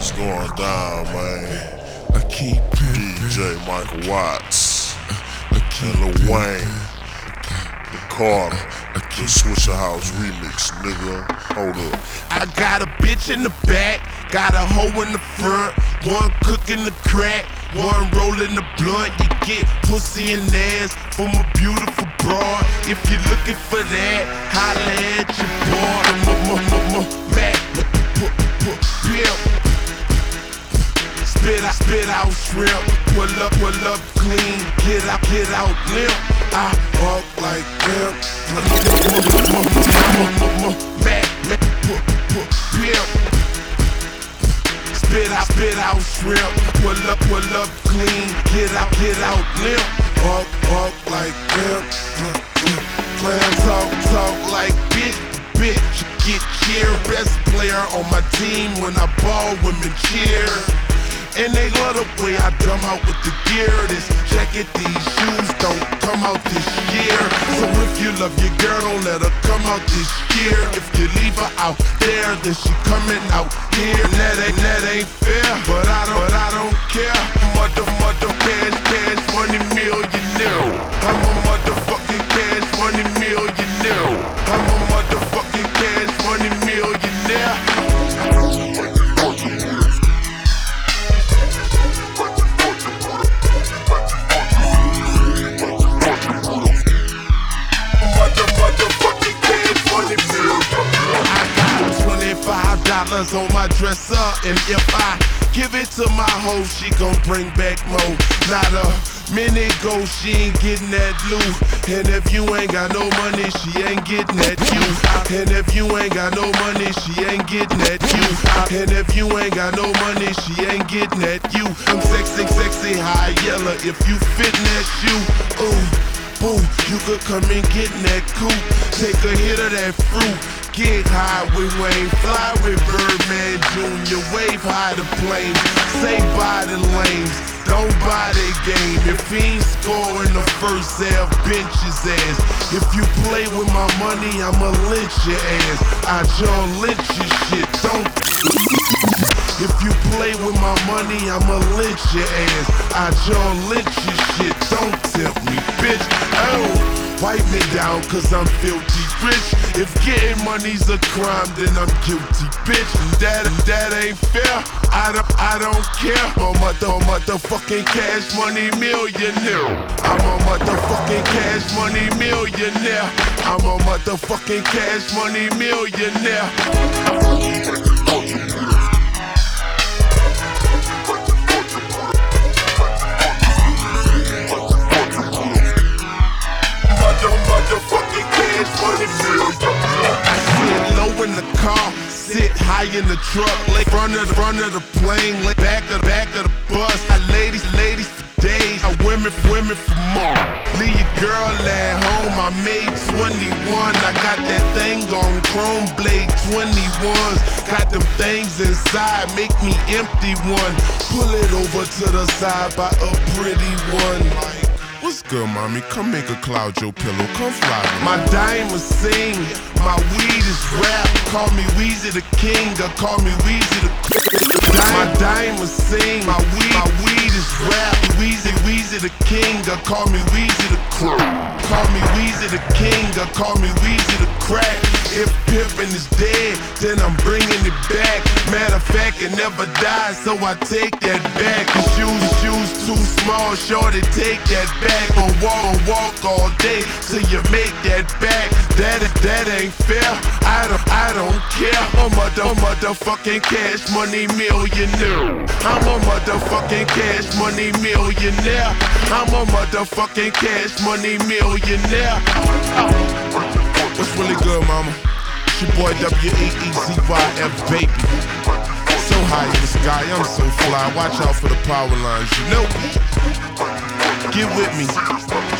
What's going down, man? I keep DJ Michael Watts and Lil Wayne, the Carter, the Swisher House remix, nigga. Hold up. I got a bitch in the back, got a hoe in the front, one cooking the crack, one rolling the blunt. You get pussy and ass from a beautiful broad. If you're looking for that, holla at your boy. Mac, pimp. Spit out shrimp, pull up clean, get out limp. I walk like pimp. Mac, pimp. Spit out shrimp, pull up clean, get out limp. Walk like pimp. Talk like bitch. Get cheer, best player on my team when I ball, women cheer. And they love the way I dumb out with the gear. This jacket, these shoes don't come out this year. So if you love your girl, don't let her come out this year. If you leave her out there, then she coming out here. And that ain't fair, but I don't care. Mother cash money millionaire. I'm a motherfucking cash money millionaire. I'm a motherfucking cash money millionaire. $25 on my dresser, and if I give it to my hoe, she gon' bring back more. Not a minute go, she ain't getting that loot. And if you ain't got no money, she ain't getting at you. And if you ain't got no money, she ain't getting at you. And if you ain't got no money, she ain't getting at you. I'm sexy, high yellow. If you fitting that shoe, ooh, boo, you could come and get in that coupe. Take a hit of that fruit. Get high with Wayne, fly with Birdman Jr., wave high the plane. Say bye to lames, don't buy their game. If he ain't scoring the first half, bench his ass. If you play with my money, I'ma lynch your ass. I John Lynch your shit, don't. If you play with my money, I'ma lynch your ass. I John Lynch your shit, don't tempt me, bitch. Oh. Wipe me down cause I'm filthy rich. If getting money's a crime, then I'm guilty, bitch. That ain't fair, I don't care. I'm a motherfucking cash money millionaire. I'm a motherfucking cash money millionaire. I'm a motherfucking cash money millionaire. In the car, sit high in the truck, lay front of the plane, lay back of the bus. I ladies for days, I women for more. Leave your girl at home, I made 21. I got that thing on chrome blade 21s. Got them things inside, make me empty one. Pull it over to the side by a pretty one. What's good, mommy? Come make a cloud your pillow. Come fly. My diamonds sing. My weed is rap. Call me Weezy the King, or call me Weezy the. My diamonds sing. My weed is rap. Weezy the King, or call me Weezy the Crow. Call me Weezy the King, or call me Weezy the Crack. If pimpin' is dead, then I'm bringing it back. Matter of fact, it never dies, so I take that back. The shoes too small, shorty, take that back. Or walk all day till you make that back. That ain't fair, I don't care. I'm a motherfucking cash money millionaire. I'm a motherfucking cash money millionaire. I'm a motherfucking cash money millionaire. What's really good, mama? It's your boy WAEZYF, baby. So high in the sky, I'm so fly. Watch out for the power lines, you know. Get with me.